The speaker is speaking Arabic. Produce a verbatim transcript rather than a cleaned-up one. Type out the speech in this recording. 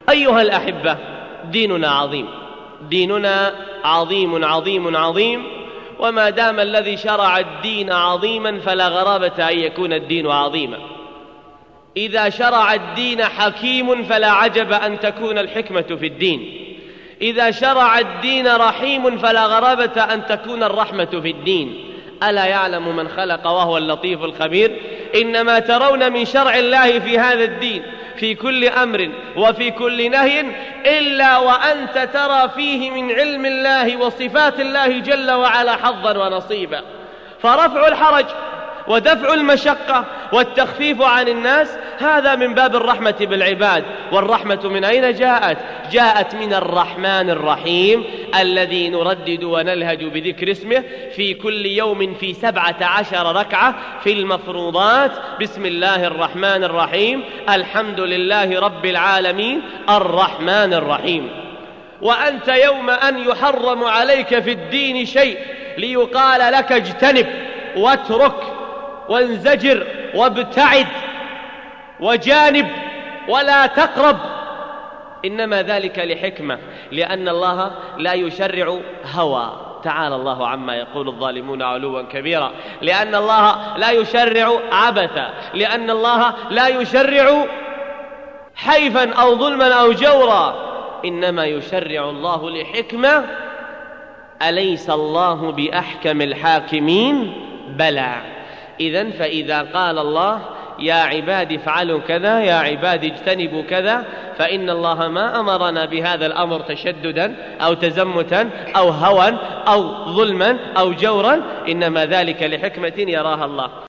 أيها الأحبة، ديننا عظيم، ديننا عظيم عظيم عظيم، وما دام الذي شرع الدين عظيما فلا غرابة أن يكون الدين عظيما. إذا شرع الدين حكيم فلا عجب أن تكون الحكمة في الدين. إذا شرع الدين رحيم فلا غرابة أن تكون الرحمة في الدين. ألا يعلم من خلق وهو اللطيف الخبير؟ إنما ترون من شرع الله في هذا الدين في كل أمر وفي كل نهي إلا وأنت ترى فيه من علم الله وصفات الله جل وعلا حظا ونصيبا. فرفع الحرج ودفع المشقة والتخفيف عن الناس هذا من باب الرحمة بالعباد. والرحمة من أين جاءت؟ جاءت من الرحمن الرحيم الذي نردد ونلهج بذكر اسمه في كل يوم في سبعة عشر ركعة في المفروضات. بسم الله الرحمن الرحيم، الحمد لله رب العالمين الرحمن الرحيم. وأنت يوم أن يحرم عليك في الدين شيء ليقال لك اجتنب واترك وانزجر وابتعد وجانب ولا تقرب، إنما ذلك لحكمة، لأن الله لا يشرع هوى، تعالى الله عما يقول الظالمون علوا كبيرا، لأن الله لا يشرع عبثا، لأن الله لا يشرع حيفا أو ظلما أو جورا، إنما يشرع الله لحكمة. أليس الله بأحكم الحاكمين؟ بلى. إذن فإذا قال الله يا عبادي افعلوا كذا، يا عبادي اجتنبوا كذا، فإن الله ما أمرنا بهذا الأمر تشددا أو تزمتا أو هوى أو ظلما أو جورا، إنما ذلك لحكمة يراها الله.